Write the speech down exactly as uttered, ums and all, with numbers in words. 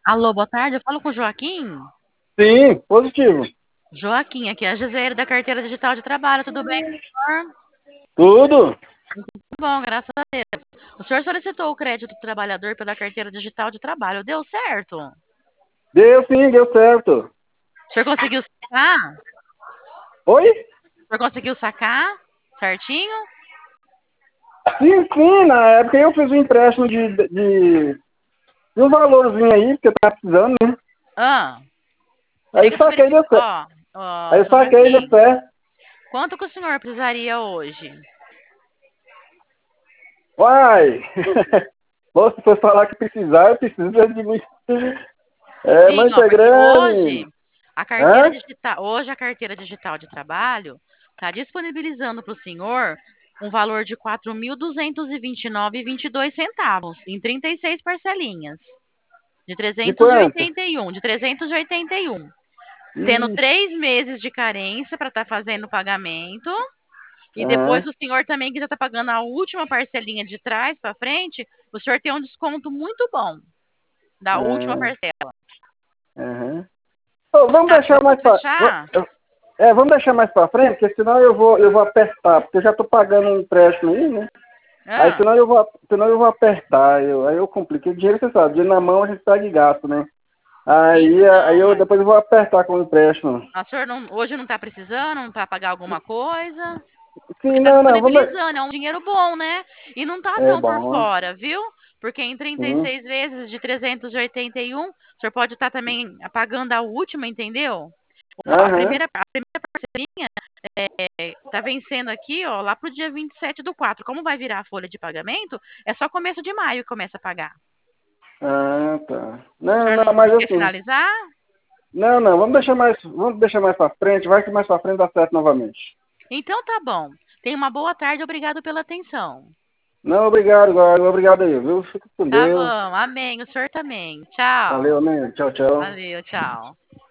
Alô, boa tarde. Eu falo com o Joaquim. Sim, positivo. Joaquim, aqui é a Gisele da Carteira Digital de Trabalho. Tudo bem, senhor? Tudo? Tudo bom, graças a Deus. O senhor solicitou o crédito do trabalhador pela Carteira Digital de Trabalho. Deu certo? O Deu sim, deu certo. senhor conseguiu sacar? Oi? O senhor conseguiu sacar? Certinho? Sim, sim, na época eu fiz um empréstimo de, de, de um valorzinho aí, que eu tava precisando, né? Ah, Aí chega saquei especificando. deu certo. Ó, ó, Aí saquei deu Joaquim, certo. quanto que o senhor precisaria hoje? Uai! Bom, se for falar que precisar, eu preciso de muito. É, Sim, ó, muito é porque hoje grande. a carteira Hã? digital, hoje a carteira digital de trabalho está disponibilizando para o senhor um valor de quatro mil duzentos e vinte e nove e vinte e dois centavos em trinta e seis parcelinhas de De trezentos e quanto? oitenta e um, de trezentos e oitenta e um, tendo Ixi. três meses de carência para estar fazendo o pagamento. E depois, Aham. se o senhor também quiser estar pagando a última parcelinha de trás para frente, o senhor tem um desconto muito bom da última Ah, parcela. aham. Ô, vamos Tá, deixar vamos mais pra. fechar? É, vamos deixar mais pra frente, porque senão eu vou, eu vou apertar, porque eu já tô pagando um empréstimo aí, né? Aí Ah. senão eu vou, senão eu vou apertar, eu, aí eu complico. O dinheiro, você sabe, dinheiro na mão a gente pega e gasta, né? Sim, Aí, aí não, eu mas depois eu vou apertar com o empréstimo. o senhor não, hoje não está precisando para pagar alguma coisa? Porque Sim, está não, não, vamos. disponibilizando, é um dinheiro bom, né? E não tá É tão por bom, fora, viu? Porque em trinta e sim. seis vezes de trezentos e oitenta e um, o senhor pode estar também pagando a última, entendeu? A Aham. primeira, a primeira parcelinha está vencendo aqui, ó, lá pro dia vinte e sete do quatro. Como vai virar a folha de pagamento, é só começo de maio que começa a pagar. Ah, tá. O Não, senhor não, não, não mas quer assim. finalizar? Não, não, vamos deixar mais, vamos deixar mais pra frente, vai que mais pra frente dá certo novamente. Então tá bom. Tenha uma boa tarde, obrigado pela atenção. Não, obrigado, Glória, obrigado aí, viu? Fica com Tá Deus. bom, amém. O senhor também. Tchau. Valeu, né? Tchau, tchau. Valeu, tchau.